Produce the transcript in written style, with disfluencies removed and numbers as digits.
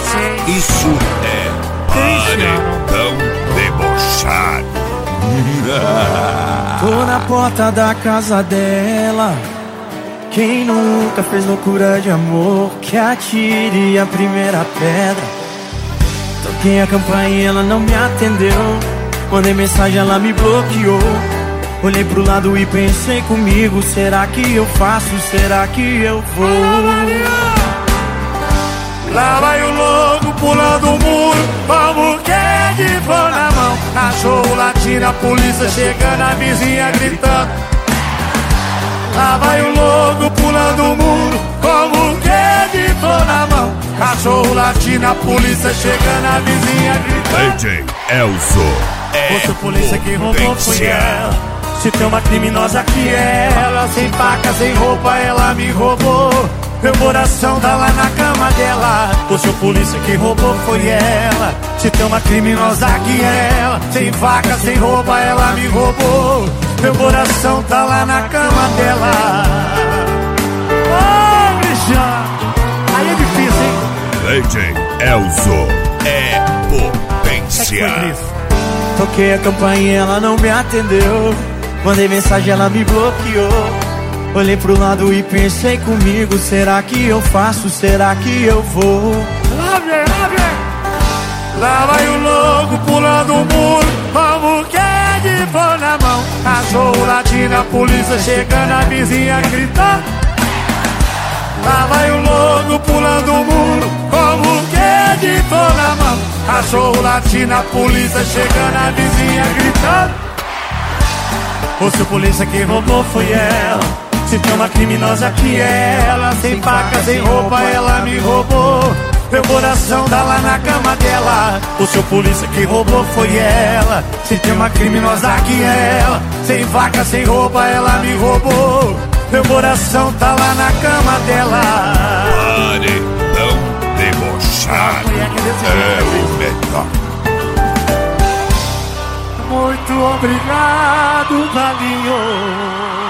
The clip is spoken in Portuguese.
vocês. Isso é paredão debochado. Tô na porta da casa dela. Quem nunca fez loucura de amor, que atire a primeira pedra. Toquei a campainha, ela não me atendeu. Mandei mensagem, ela me bloqueou. Olhei pro lado e pensei comigo: será que eu faço? Será que eu vou? Lá vai o louco pulando o muro, como que de flor na mão. Cachorro latindo, a polícia chegando, a vizinha gritando. Lá vai o louco pulando o muro, como que de flor na mão. Cachorro latindo, a polícia chegando, a vizinha gritando. DJ Elzo Fosse a polícia que roubou, foi ela. Se tem uma criminosa que é ela, sem faca, sem roupa, ela me roubou. Meu coração tá lá na cama dela. Fosse a polícia que roubou, foi ela. Se tem uma criminosa que é ela, sem faca, sem roupa, ela me roubou. Meu coração tá lá na cama dela. Ô, bicha, aí é difícil, hein? DJ Elzo é potência. Toquei a campainha, ela não me atendeu. Mandei mensagem, ela me bloqueou. Olhei pro lado e pensei comigo: será que eu faço? Será que eu vou? Lá vem, lá vem. Lá vai o louco pulando o muro, como que de flor na mão. Cachorro latindo, a polícia chegando, a vizinha gritando. Lá vai o louco pulando o muro, como que de flor na mão. Cachorro latindo, a polícia chegando, a vizinha gritando. Fosse a polícia que roubou, foi ela. Se tem uma criminosa que é ela, sem faca, sem roupa, ela me roubou. Meu coração tá lá na cama dela. Fosse a polícia que roubou, foi ela. Se tem uma criminosa que é ela, sem faca, sem roupa, ela me roubou. Meu coração tá lá na cama dela. Paredão debochado é o melhor. Muito obrigado, Valinho.